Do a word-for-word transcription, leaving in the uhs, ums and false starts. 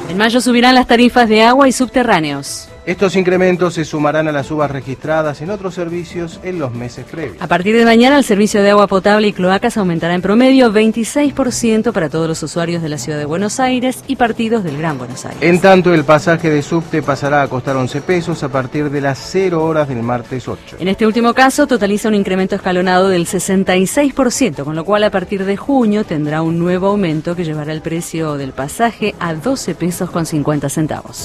En mayo subirán las tarifas de agua y subterráneos. Estos incrementos se sumarán a las subas registradas en otros servicios en los meses previos. A partir de mañana, el servicio de agua potable y cloacas aumentará en promedio veintiséis por ciento para todos los usuarios de la Ciudad de Buenos Aires y partidos del Gran Buenos Aires. En tanto, el pasaje de subte pasará a costar once pesos a partir de las cero horas del martes ocho. En este último caso, totaliza un incremento escalonado del sesenta y seis por ciento, con lo cual a partir de junio tendrá un nuevo aumento que llevará el precio del pasaje a doce pesos con cincuenta centavos.